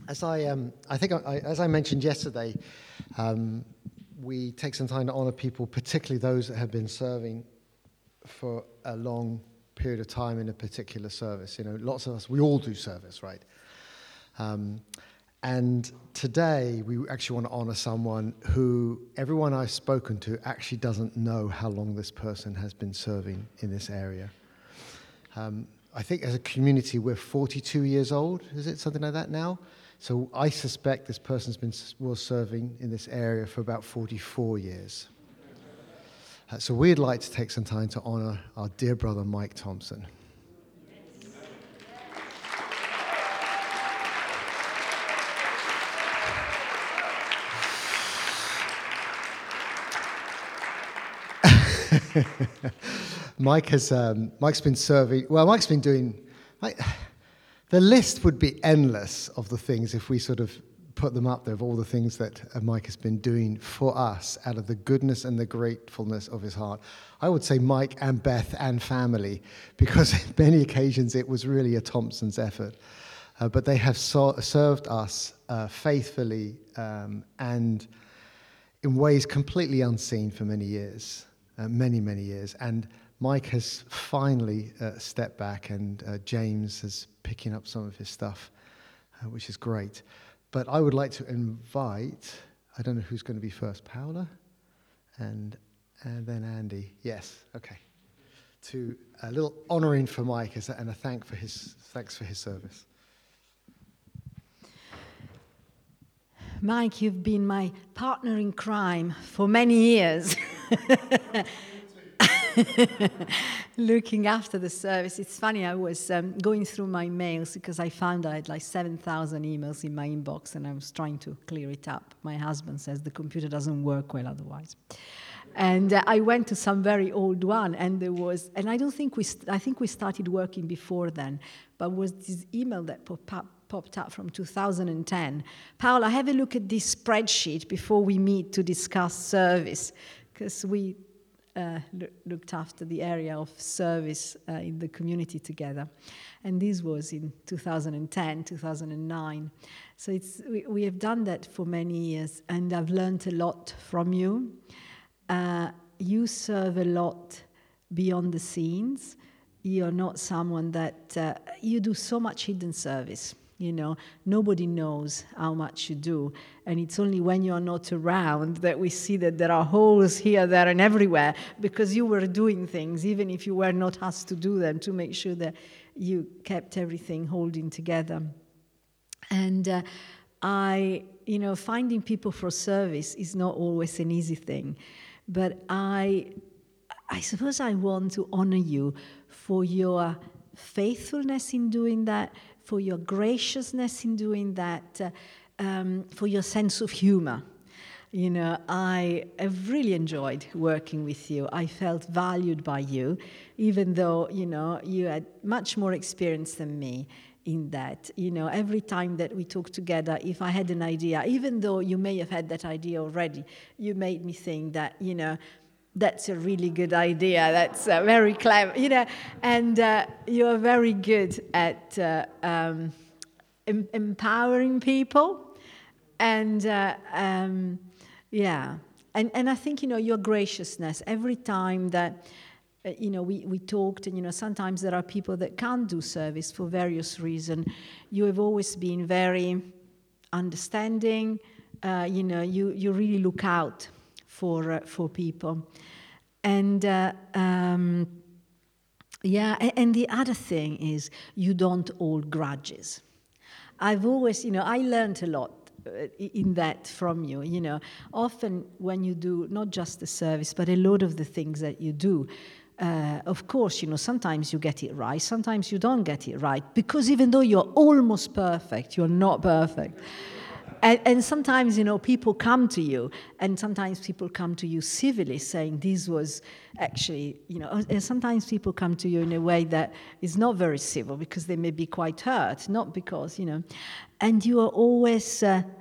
As I mentioned yesterday, we take some time to honor people, particularly those that have been serving for a long period of time in a particular service. You know, lots of us, we all do service, right? And today, we actually want to honor someone who everyone I've spoken to actually doesn't know how long this person has been serving in this area. I think as a community, we're 42 years old. Is it something like that now? So I suspect this person's was serving in this area for about 44 years. So we'd like to take some time to honor our dear brother, Mike Thompson. Mike's been serving. Well, Mike's been doing. The list would be endless of the things if we sort of put them up there of all the things that Mike has been doing for us out of the goodness and the gratefulness of his heart. I would say Mike and Beth and family, because on many occasions it was really a Thompson's effort. But they have served us faithfully and in ways completely unseen for many years. Many years, and Mike has finally stepped back, and James is picking up some of his stuff, which is great. But I would like to invite, I don't know who's going to be first, Paola, and then Andy. Yes, okay. To a little honoring for Mike and a thanks for his service. Mike, you've been my partner in crime for many years. Looking after the service. It's funny, I was going through my mails because I found I had like 7,000 emails in my inbox and I was trying to clear it up. My husband says the computer doesn't work well otherwise. And I went to some very old one, and there was, and I think we started working before then, but was this email that popped up from 2010. Paola, have a look at this spreadsheet before we meet to discuss service, because we looked after the area of service in the community together. And this was in 2010, 2009. So we have done that for many years, and I've learned a lot from you. You serve a lot beyond the scenes. You're not someone that, you do so much hidden service. You know, nobody knows how much you do. And it's only when you're not around that we see that there are holes here, there, and everywhere, because you were doing things, even if you were not asked to do them, to make sure that you kept everything holding together. And finding people for service is not always an easy thing. But I suppose I want to honor you for your faithfulness in doing that, for your graciousness in doing that, for your sense of humor. You know, I have really enjoyed working with you. I felt valued by you, even though, you know, you had much more experience than me in that. You know, every time that we talked together, if I had an idea, even though you may have had that idea already, you made me think that, you know, that's a really good idea. That's very clever, you know. And you are very good at empowering people, and yeah. And I think, you know, your graciousness. Every time that we talked, and, you know, sometimes there are people that can't do service for various reasons. You have always been very understanding. You really look out for people. And and the other thing is you don't hold grudges. I've always, I learned a lot in that from you. You know, often when you do not just the service, but a lot of the things that you do, of course, you know, sometimes you get it right, sometimes you don't get it right, because even though you're almost perfect, you're not perfect. And sometimes, you know, people come to you, and sometimes people come to you civilly saying this was actually, you know, and sometimes people come to you in a way that is not very civil because they may be quite hurt, not because, you know, and you are always,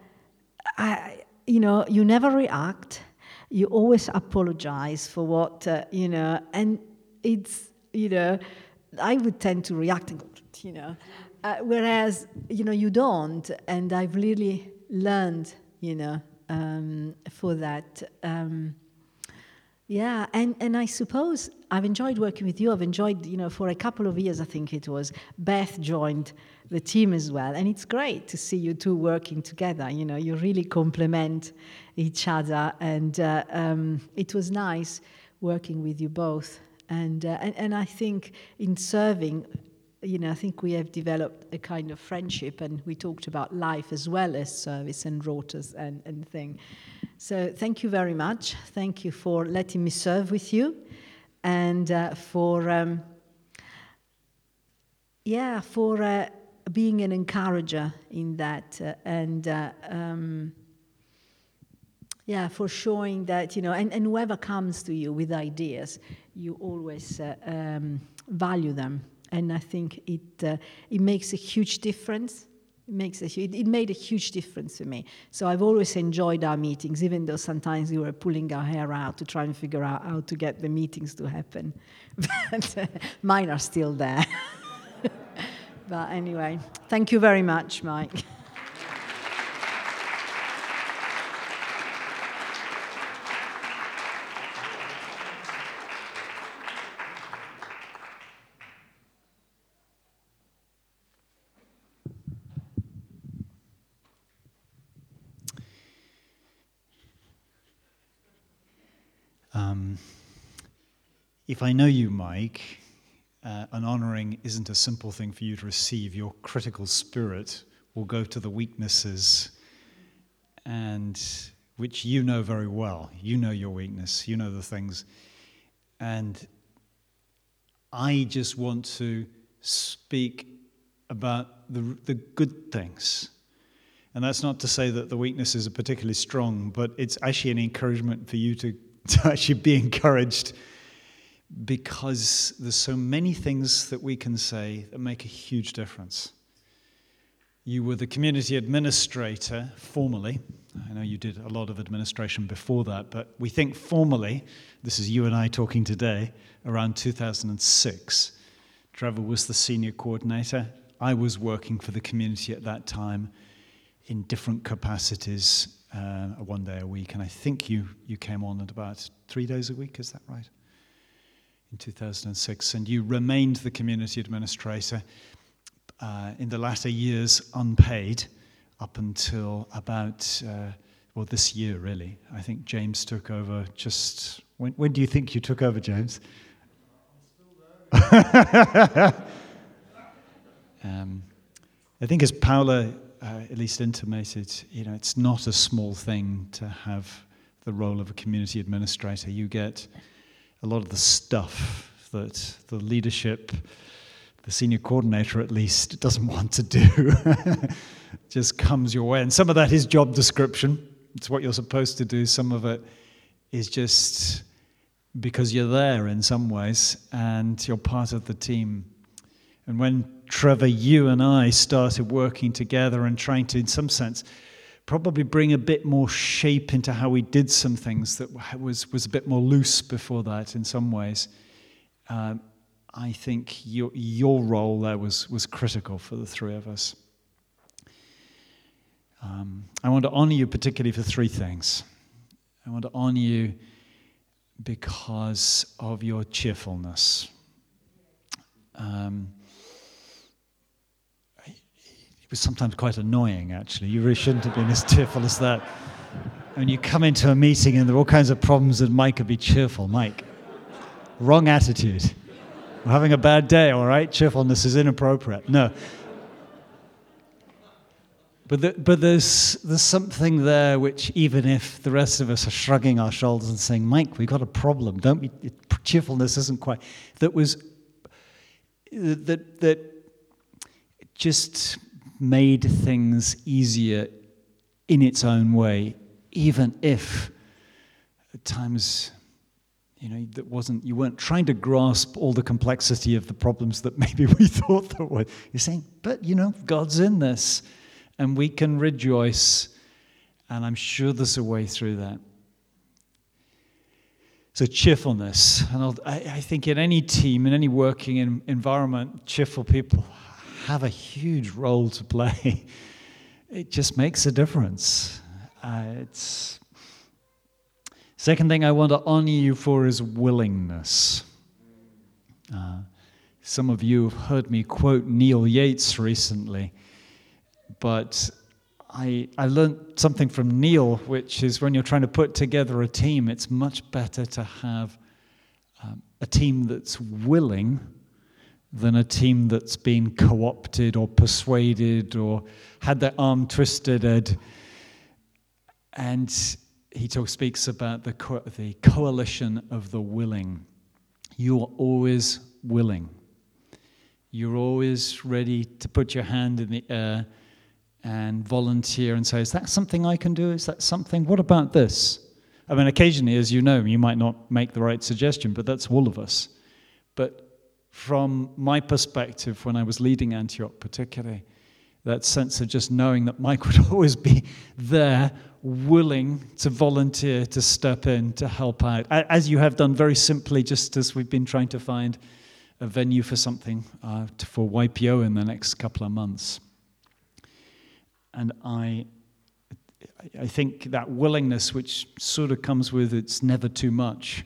you never react, you always apologize for what, and it's, I would tend to react and go, whereas, you don't, and I've really learned, for that. Yeah, and I suppose I've enjoyed working with you. I've enjoyed, for a couple of years, I think it was, Beth joined the team as well. And it's great to see you two working together. You really complement each other. And it was nice working with you both. And I think in serving, I think we have developed a kind of friendship, and we talked about life as well as service and rotas and thing. So thank you very much. Thank you for letting me serve with you, and for being an encourager in that, for showing that, and whoever comes to you with ideas, you always value them. And I think it makes a huge difference. It made a huge difference for me. So I've always enjoyed our meetings, even though sometimes we were pulling our hair out to try and figure out how to get the meetings to happen. But mine are still there. But anyway, thank you very much, Mike. If I know you, Mike, an honouring isn't a simple thing for you to receive. Your critical spirit will go to the weaknesses, and which you know very well. You know your weakness. You know the things. And I just want to speak about the good things. And that's not to say that the weaknesses are particularly strong, but it's actually an encouragement for you to actually be encouraged, because there's so many things that we can say that make a huge difference. You were the community administrator formally. I know you did a lot of administration before that, but we think formally, this is you and I talking today, around 2006. Trevor was the senior coordinator. I was working for the community at that time in different capacities, 1 day a week, and I think you came on at about 3 days a week, is that right? In 2006, and you remained the community administrator in the latter years unpaid up until about, this year really. I think James took over just, when do you think you took over, James? I'm still there. I think as Paula at least intimated, it's not a small thing to have the role of a community administrator. You get a lot of the stuff that the leadership, the senior coordinator at least, doesn't want to do, just comes your way. And some of that is job description. It's what you're supposed to do. Some of it is just because you're there in some ways and you're part of the team. And when Trevor, you and I started working together and trying to, in some sense, probably bring a bit more shape into how we did some things that was a bit more loose before that in some ways. I think your role there was critical for the three of us. I want to honor you particularly for three things. I want to honor you because of your cheerfulness. It was sometimes quite annoying, actually. You really shouldn't have been as cheerful as that. When you come into a meeting and there are all kinds of problems and Mike could be cheerful. Mike, wrong attitude. We're having a bad day, all right? Cheerfulness is inappropriate. No. But there's something there which, even if the rest of us are shrugging our shoulders and saying, Mike, we've got a problem, don't we? Cheerfulness isn't quite... That just made things easier in its own way, even if at times, you weren't trying to grasp all the complexity of the problems that maybe we thought there were. You're saying, but God's in this, and we can rejoice, and I'm sure there's a way through that. So cheerfulness, and I think in any team, in any working environment, cheerful people have a huge role to play. It just makes a difference. Second thing I want to honor you for is willingness. Some of you have heard me quote Neil Yates recently, but I learned something from Neil, which is when you're trying to put together a team, it's much better to have a team that's willing than a team that's been co-opted or persuaded or had their arm twisted. And he speaks about the coalition of the willing. You are always willing. You're always ready to put your hand in the air and volunteer and say, is that something I can do? Is that something? What about this? I mean, occasionally, as you know, you might not make the right suggestion, but that's all of us. But from my perspective, when I was leading Antioch particularly, that sense of just knowing that Mike would always be there, willing to volunteer, to step in, to help out, as you have done very simply, just as we've been trying to find a venue for something for YPO in the next couple of months. And I think that willingness, which sort of comes with it's never too much,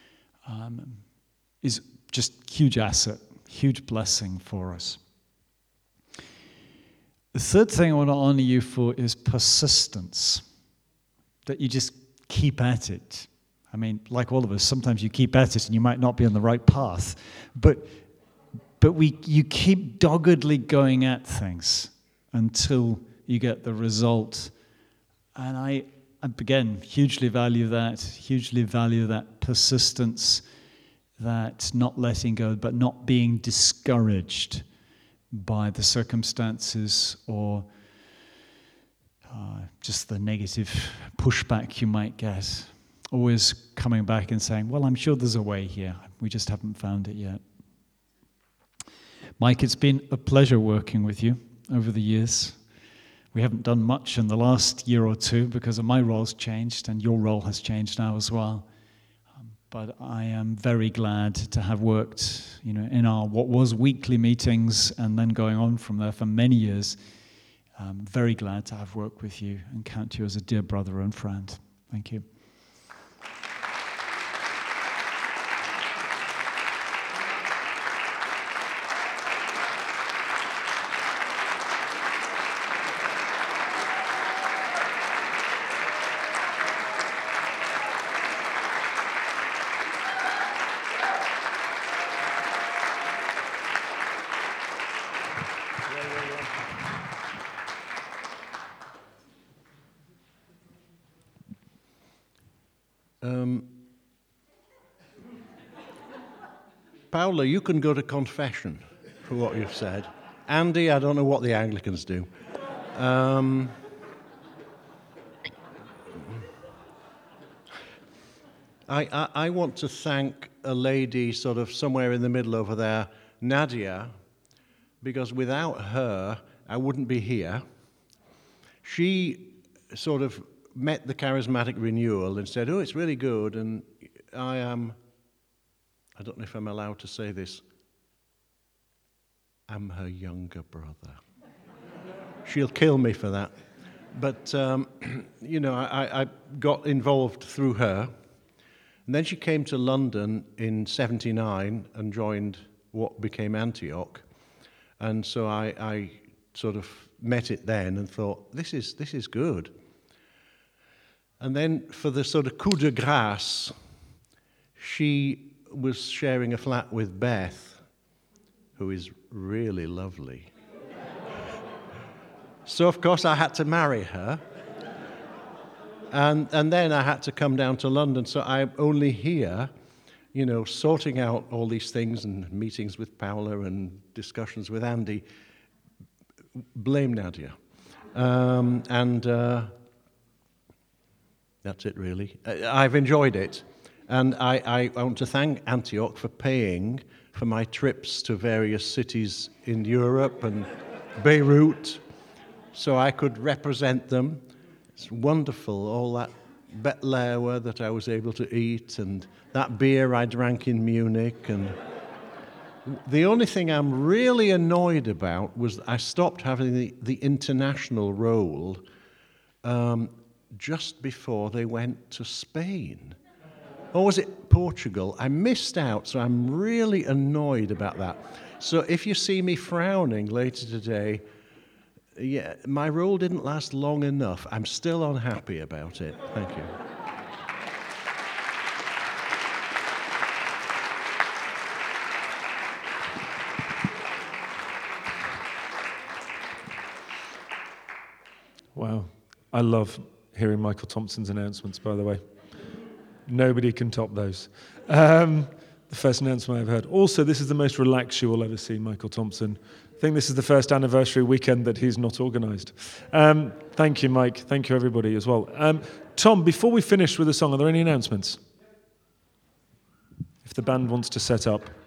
is just huge asset, huge blessing for us. The third thing I want to honor you for is persistence, that you just keep at it. I mean, like all of us, sometimes you keep at it and you might not be on the right path, but you keep doggedly going at things until you get the result. And I again, hugely value that persistence, that not letting go, but not being discouraged by the circumstances or just the negative pushback you might get. Always coming back and saying, well, I'm sure there's a way here. We just haven't found it yet. Mike, it's been a pleasure working with you over the years. We haven't done much in the last year or two because of my role's changed and your role has changed now as well. But I am very glad to have worked, in our what was weekly meetings and then going on from there for many years. I'm very glad to have worked with you and count you as a dear brother and friend. Thank you. Paula, you can go to confession for what you've said. Andy, I don't know what the Anglicans do. I want to thank a lady sort of somewhere in the middle over there, Nadia, because without her, I wouldn't be here. She sort of met the charismatic renewal and said, oh, it's really good, and I don't know if I'm allowed to say this, I'm her younger brother. She'll kill me for that. But, I got involved through her. And then she came to London in '79 and joined what became Antioch. And so I sort of met it then and thought, this is good. And then for the sort of coup de grace, she was sharing a flat with Beth, who is really lovely. So, of course, I had to marry her. And then I had to come down to London, so I'm only here, sorting out all these things and meetings with Paula and discussions with Andy. Blame Nadia. That's it, really. I've enjoyed it. And I want to thank Antioch for paying for my trips to various cities in Europe and Beirut, so I could represent them. It's wonderful, all that Betleauer that I was able to eat, and that beer I drank in Munich, and The only thing I'm really annoyed about was I stopped having the international role just before they went to Spain. Or was it Portugal? I missed out, so I'm really annoyed about that. So if you see me frowning later today, yeah, my role didn't last long enough. I'm still unhappy about it. Thank you. Wow. I love hearing Michael Thompson's announcements, by the way. Nobody can top those. The first announcement I've heard. Also, this is the most relaxed you will ever see Michael Thompson. I think this is the first anniversary weekend that he's not organised. Thank you, Mike. Thank you, everybody, as well. Tom, before we finish with the song, are there any announcements? If the band wants to set up.